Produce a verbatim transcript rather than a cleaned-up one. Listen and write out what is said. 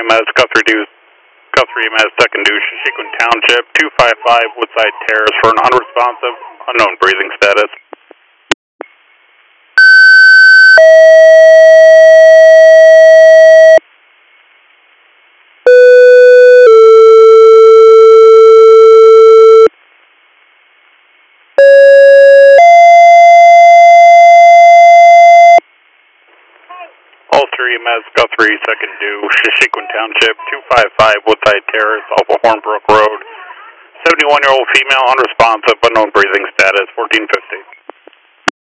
M S, Guthrie Deuce, Guthrie M S, second deuce, Shishikun Township, two five five Woodside Terrace for an unresponsive, unknown breathing status. All three M S, Guthrie, second due, Shishikun Township, two five five Woodside Terrace, off of Hornbrook Road. seventy-one-year-old female, unresponsive, unknown breathing status, fourteen fifty.